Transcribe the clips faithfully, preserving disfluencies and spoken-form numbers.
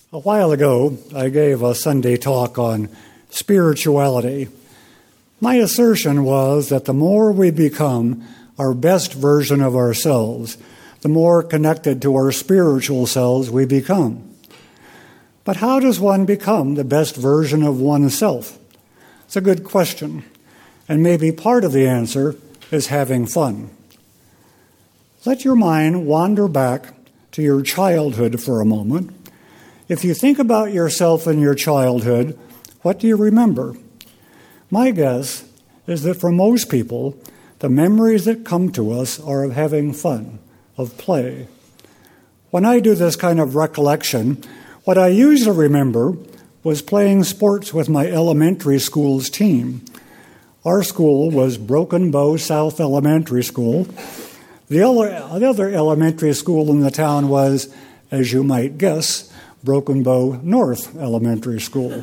A while ago, I gave a Sunday talk on spirituality. My assertion was that the more we become our best version of ourselves, the more connected to our spiritual selves we become. But how does one become the best version of oneself? It's a good question, and maybe part of the answer is having fun. Let your mind wander back to your childhood for a moment. If you think about yourself in your childhood, what do you remember? My guess is that for most people, the memories that come to us are of having fun, of play. When I do this kind of recollection, what I usually remember was playing sports with my elementary school's team. Our school was Broken Bow South Elementary School. The other elementary school in the town was, as you might guess, Broken Bow North Elementary School.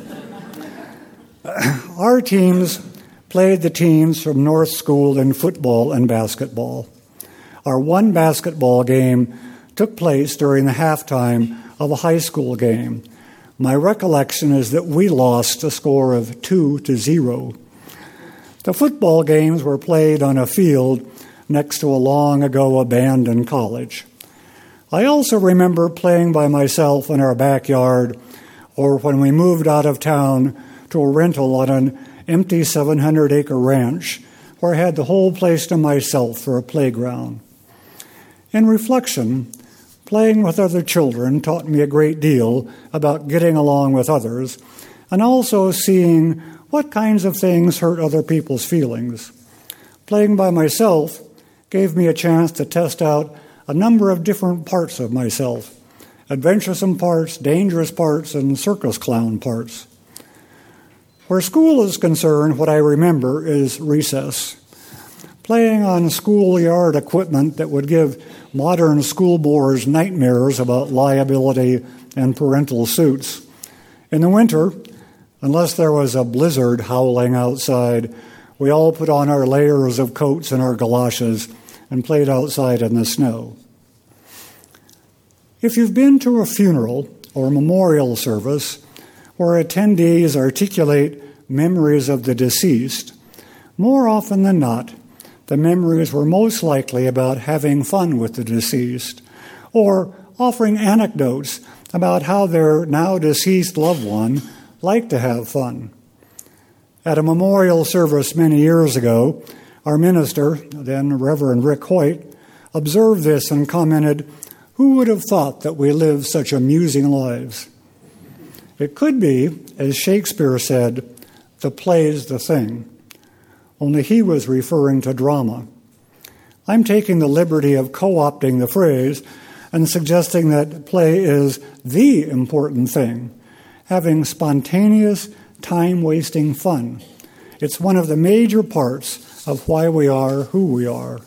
Our teams played the teams from North School in football and basketball. Our one basketball game took place during the halftime of a high school game. My recollection is that we lost a score of two to zero. The football games were played on a field next to a long ago abandoned college. I also remember playing by myself in our backyard, or when we moved out of town to a rental on an empty seven hundred acre ranch where I had the whole place to myself for a playground. In reflection, playing with other children taught me a great deal about getting along with others and also seeing what kinds of things hurt other people's feelings. Playing by myself gave me a chance to test out a number of different parts of myself, adventuresome parts, dangerous parts, and circus clown parts. Where school is concerned, what I remember is recess. Playing on schoolyard equipment that would give modern school boards nightmares about liability and parental suits. In the winter, unless there was a blizzard howling outside, we all put on our layers of coats and our galoshes and played outside in the snow. If you've been to a funeral or memorial service where attendees articulate memories of the deceased, more often than not, the memories were most likely about having fun with the deceased or offering anecdotes about how their now deceased loved one liked to have fun. At a memorial service many years ago, our minister, then Reverend Rick Hoyt, observed this and commented, "Who would have thought that we lived such amusing lives?" It could be, as Shakespeare said, the play's the thing, only he was referring to drama. I'm taking the liberty of co-opting the phrase and suggesting that play is the important thing, having spontaneous, time-wasting fun. It's one of the major parts of why we are who we are.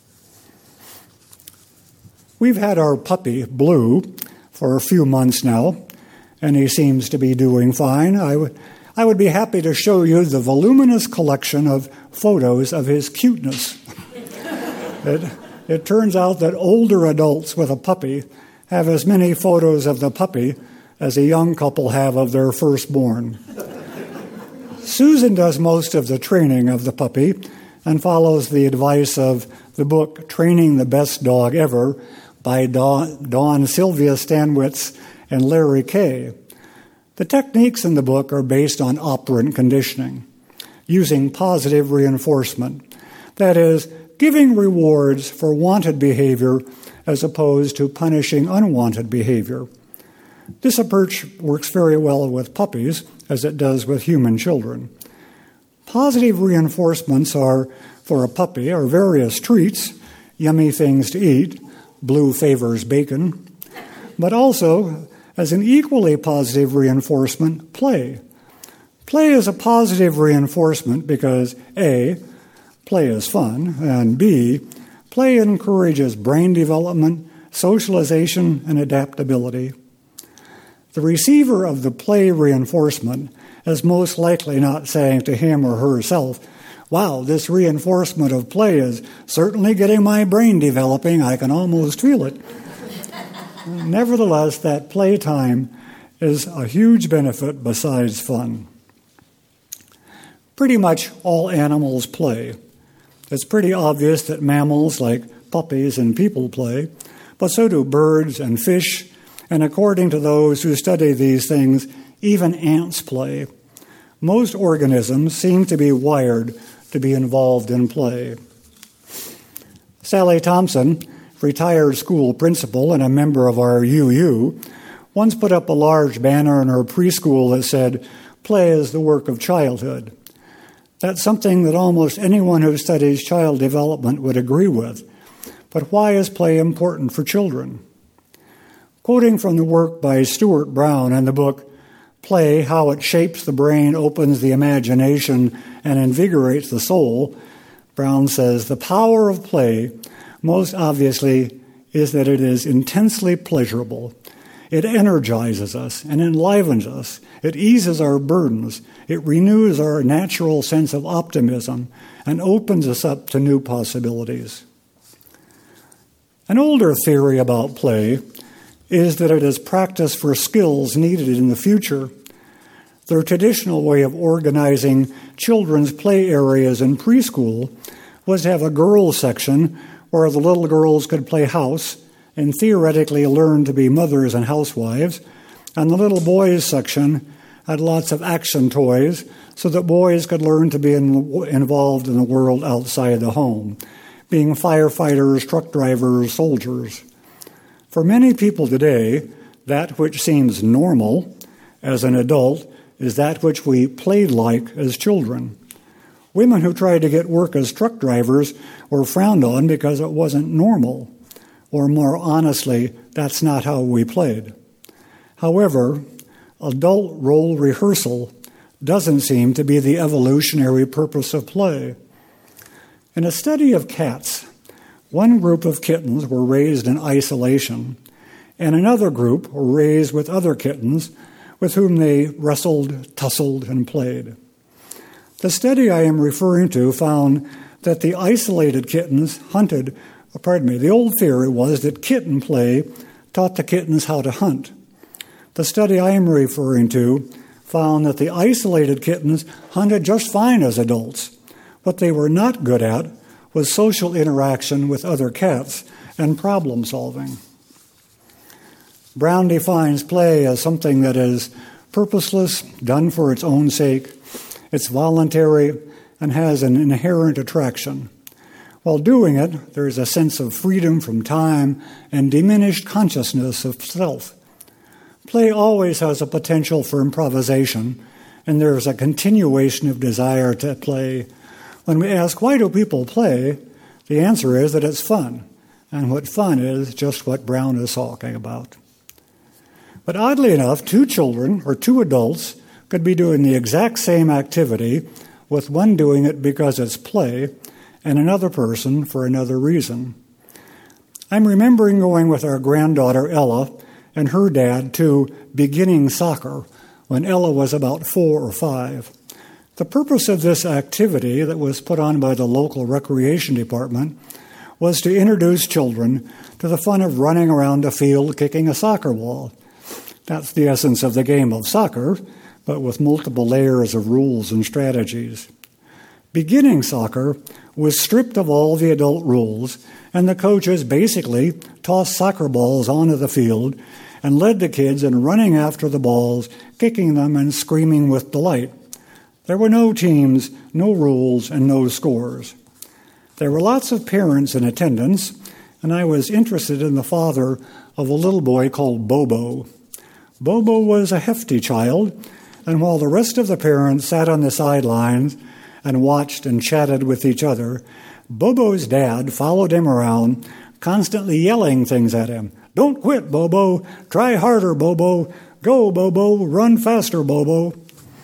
We've had our puppy, Blue, for a few months now, and he seems to be doing fine. I would, I would be happy to show you the voluminous collection of photos of his cuteness. it, it turns out that older adults with a puppy have as many photos of the puppy as a young couple have of their firstborn. Susan does most of the training of the puppy and follows the advice of the book Training the Best Dog Ever by Dawn, Dawn Sylvia Stanwitz and Larry Kay. The techniques in the book are based on operant conditioning, using positive reinforcement, that is, giving rewards for wanted behavior as opposed to punishing unwanted behavior. This approach works very well with puppies, as it does with human children. Positive reinforcements are, for a puppy, are various treats, yummy things to eat, Blue favors bacon, but also, as an equally positive reinforcement, play. Play is a positive reinforcement because A, play is fun, and B, play encourages brain development, socialization, and adaptability. The receiver of the play reinforcement is most likely not saying to him or herself, "Wow, this reinforcement of play is certainly getting my brain developing. I can almost feel it." Nevertheless, that playtime is a huge benefit besides fun. Pretty much all animals play. It's pretty obvious that mammals like puppies and people play, but so do birds and fish, and according to those who study these things, even ants play. Most organisms seem to be wired to be involved in play. Sally Thompson, retired school principal and a member of our U U, once put up a large banner in her preschool that said, "Play is the work of childhood." That's something that almost anyone who studies child development would agree with. But why is play important for children? Quoting from the work by Stuart Brown in the book, Play, How It Shapes the Brain, Opens the Imagination, and Invigorates the Soul, Brown says, the power of play, most obviously, is that it is intensely pleasurable. It energizes us and enlivens us. It eases our burdens. It renews our natural sense of optimism and opens us up to new possibilities. An older theory about play is that it is practice for skills needed in the future. Their traditional way of organizing children's play areas in preschool was to have a girls' section where the little girls could play house and theoretically learn to be mothers and housewives, and the little boys' section had lots of action toys so that boys could learn to be in, involved in the world outside the home, being firefighters, truck drivers, soldiers. For many people today, that which seems normal as an adult is that which we played like as children. Women who tried to get work as truck drivers were frowned on because it wasn't normal. Or more honestly, that's not how we played. However, adult role rehearsal doesn't seem to be the evolutionary purpose of play. In a study of cats, one group of kittens were raised in isolation, and another group were raised with other kittens with whom they wrestled, tussled, and played. The study I am referring to found that the isolated kittens hunted, pardon me, the old theory was that kitten play taught the kittens how to hunt. The study I am referring to found that the isolated kittens hunted just fine as adults. What they were not good at was social interaction with other cats and problem solving. Brown defines play as something that is purposeless, done for its own sake. It's voluntary and has an inherent attraction. While doing it, there is a sense of freedom from time and diminished consciousness of self. Play always has a potential for improvisation, and there is a continuation of desire to play. When we ask, why do people play? The answer is that it's fun, and what fun is just what Brown is talking about. But oddly enough, two children or two adults could be doing the exact same activity, with one doing it because it's play, and another person for another reason. I'm remembering going with our granddaughter Ella and her dad to beginning soccer when Ella was about four or five. The purpose of this activity that was put on by the local recreation department was to introduce children to the fun of running around a field kicking a soccer ball. That's the essence of the game of soccer, but with multiple layers of rules and strategies. Beginning soccer was stripped of all the adult rules, and the coaches basically tossed soccer balls onto the field and led the kids in running after the balls, kicking them and screaming with delight. There were no teams, no rules, and no scores. There were lots of parents in attendance, and I was interested in the father of a little boy called Bobo. Bobo was a hefty child, and while the rest of the parents sat on the sidelines and watched and chatted with each other, Bobo's dad followed him around, constantly yelling things at him. Don't quit, Bobo. Try harder, Bobo. Go, Bobo. Run faster, Bobo.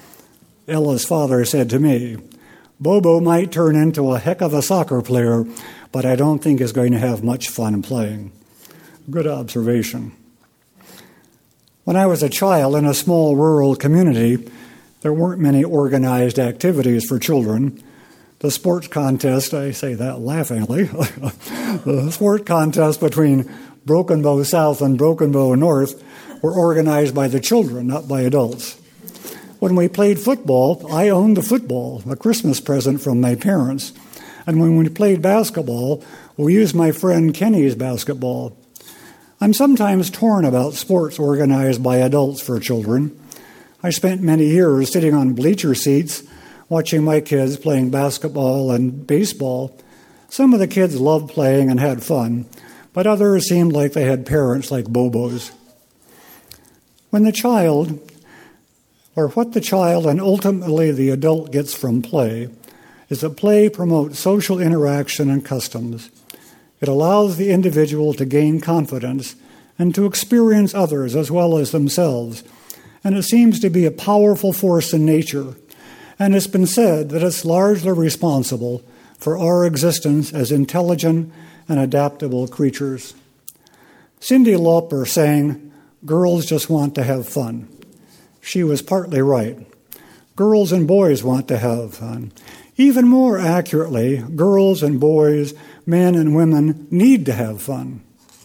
Ella's father said to me, Bobo might turn into a heck of a soccer player, but I don't think he's going to have much fun playing. Good observation. When I was a child in a small rural community, there weren't many organized activities for children. The sports contest, I say that laughingly, the sport contest between Broken Bow South and Broken Bow North were organized by the children, not by adults. When we played football, I owned the football, a Christmas present from my parents. And when we played basketball, we used my friend Kenny's basketball. I'm sometimes torn about sports organized by adults for children. I spent many years sitting on bleacher seats, watching my kids playing basketball and baseball. Some of the kids loved playing and had fun, but others seemed like they had parents like bobos. When the child, or what the child and ultimately the adult gets from play, is that play promotes social interaction and customs. It allows the individual to gain confidence and to experience others as well as themselves, and it seems to be a powerful force in nature, and it's been said that it's largely responsible for our existence as intelligent and adaptable creatures. Cyndi Lauper sang, "Girls just want to have fun." She was partly right. Girls and boys want to have fun. Even more accurately, girls and boys, men and women need to have fun.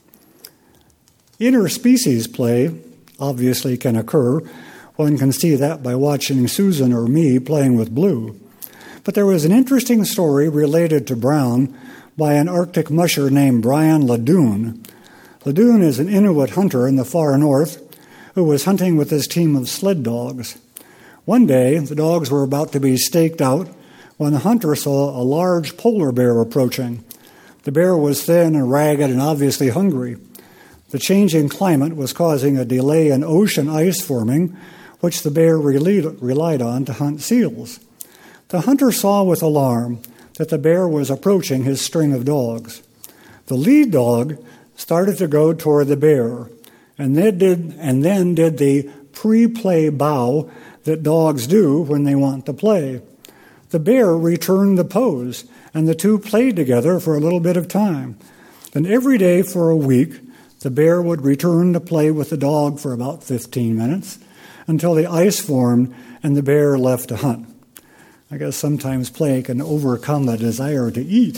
Interspecies play obviously can occur. One can see that by watching Susan or me playing with Blue. But there was an interesting story related to Brown by an Arctic musher named Brian Ladune. Ladune is an Inuit hunter in the far north who was hunting with his team of sled dogs. One day, the dogs were about to be staked out when the hunter saw a large polar bear approaching. The bear was thin and ragged and obviously hungry. The changing climate was causing a delay in ocean ice forming, which the bear relied on to hunt seals. The hunter saw with alarm that the bear was approaching his string of dogs. The lead dog started to go toward the bear, and then did, and then did the pre-play bow that dogs do when they want to play. The bear returned the pose, and the two played together for a little bit of time. Then every day for a week, the bear would return to play with the dog for about fifteen minutes until the ice formed and the bear left to hunt. I guess sometimes play can overcome a desire to eat.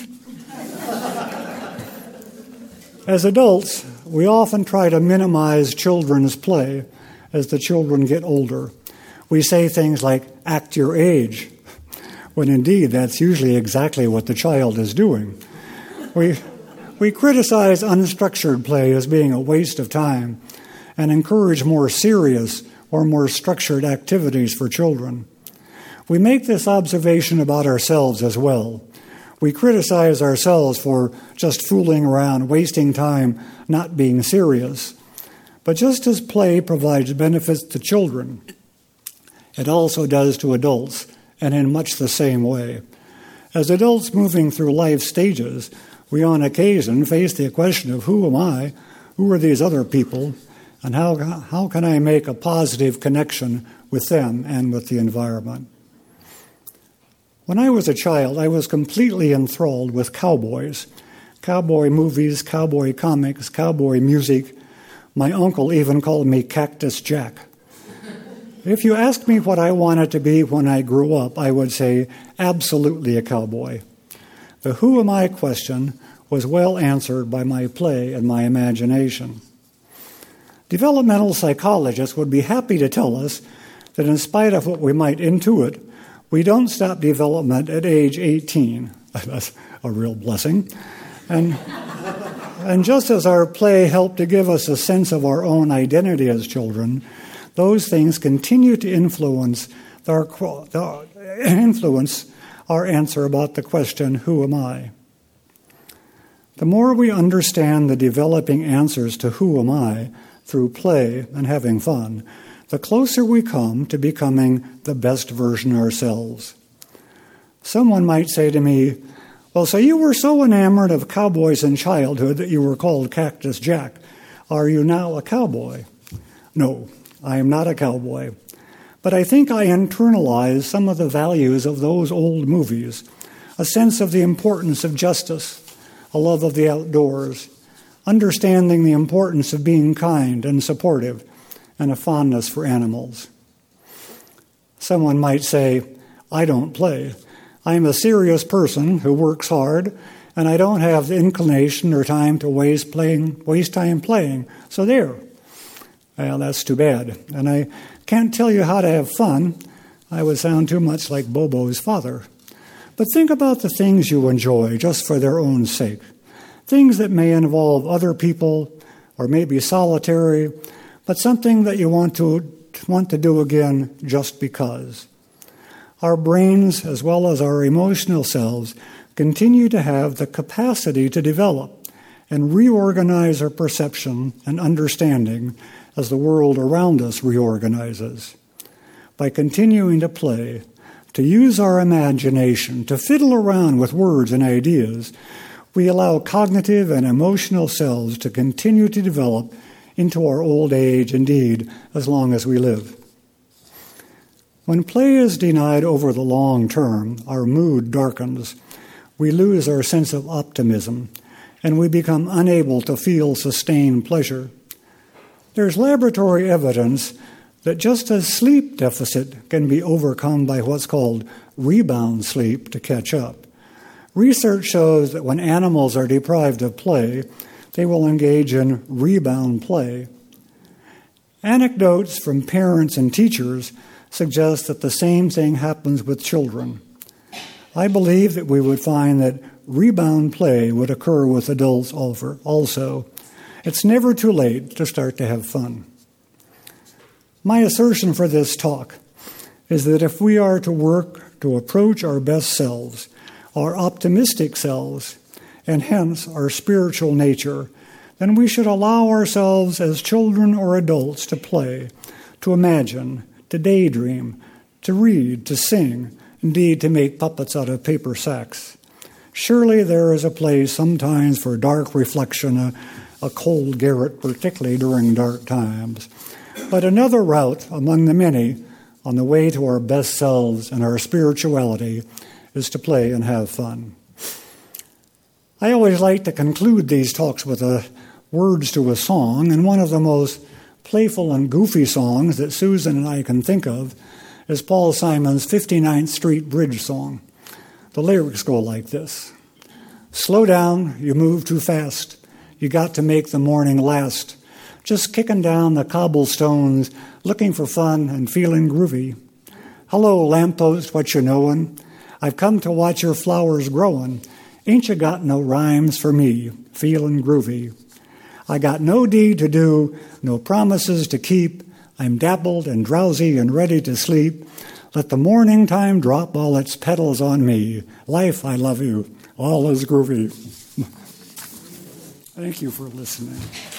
As adults, we often try to minimize children's play as the children get older. We say things like, "Act your age," when indeed that's usually exactly what the child is doing. We, we criticize unstructured play as being a waste of time and encourage more serious or more structured activities for children. We make this observation about ourselves as well. We criticize ourselves for just fooling around, wasting time, not being serious. But just as play provides benefits to children, it also does to adults, and in much the same way. As adults moving through life stages, we on occasion face the question of who am I, who are these other people, and how, how can I make a positive connection with them and with the environment. When I was a child, I was completely enthralled with cowboys. Cowboy movies, cowboy comics, cowboy music. My uncle even called me Cactus Jack. If you asked me what I wanted to be when I grew up, I would say absolutely a cowboy. The who am I question was well answered by my play and my imagination. Developmental psychologists would be happy to tell us that in spite of what we might intuit, we don't stop development at age eighteen. That's a real blessing. And, and just as our play helped to give us a sense of our own identity as children, those things continue to influence our, influence our answer about the question, who am I? The more we understand the developing answers to who am I through play and having fun, the closer we come to becoming the best version ourselves. Someone might say to me, well, so you were so enamored of cowboys in childhood that you were called Cactus Jack. Are you now a cowboy? No, I am not a cowboy. But I think I internalized some of the values of those old movies, a sense of the importance of justice, a love of the outdoors, understanding the importance of being kind and supportive, and a fondness for animals. Someone might say, I don't play. I am a serious person who works hard, and I don't have the inclination or time to waste playing, waste time playing. So there. Well, that's too bad. And I can't tell you how to have fun. I would sound too much like Bobo's father. But think about the things you enjoy just for their own sake. Things that may involve other people or maybe solitary, but something that you want to want to do again just because. Our brains, as well as our emotional selves, continue to have the capacity to develop and reorganize our perception and understanding as the world around us reorganizes. By continuing to play, to use our imagination, to fiddle around with words and ideas, we allow cognitive and emotional selves to continue to develop into our old age, indeed, as long as we live. When play is denied over the long term, our mood darkens, we lose our sense of optimism, and we become unable to feel sustained pleasure. There's laboratory evidence that just as sleep deficit can be overcome by what's called rebound sleep to catch up, research shows that when animals are deprived of play, they will engage in rebound play. Anecdotes from parents and teachers suggest that the same thing happens with children. I believe that we would find that rebound play would occur with adults also. It's never too late to start to have fun. My assertion for this talk is that if we are to work to approach our best selves, our optimistic selves, and hence our spiritual nature, then we should allow ourselves as children or adults to play, to imagine, to daydream, to read, to sing, indeed to make puppets out of paper sacks. Surely there is a place sometimes for dark reflection, a, a cold garret, particularly during dark times. But another route among the many on the way to our best selves and our spirituality is to play and have fun. I always like to conclude these talks with a, words to a song, and one of the most playful and goofy songs that Susan and I can think of is Paul Simon's fifty-ninth Street Bridge song. The lyrics go like this: slow down, you move too fast. You got to make the morning last. Just kicking down the cobblestones, looking for fun and feeling groovy. Hello, lamppost, what you knowin'? I've come to watch your flowers growin'. Ain't you got no rhymes for me, feelin' groovy? I got no deed to do, no promises to keep. I'm dappled and drowsy and ready to sleep. Let the morning time drop all its petals on me. Life, I love you. All is groovy. Thank you for listening.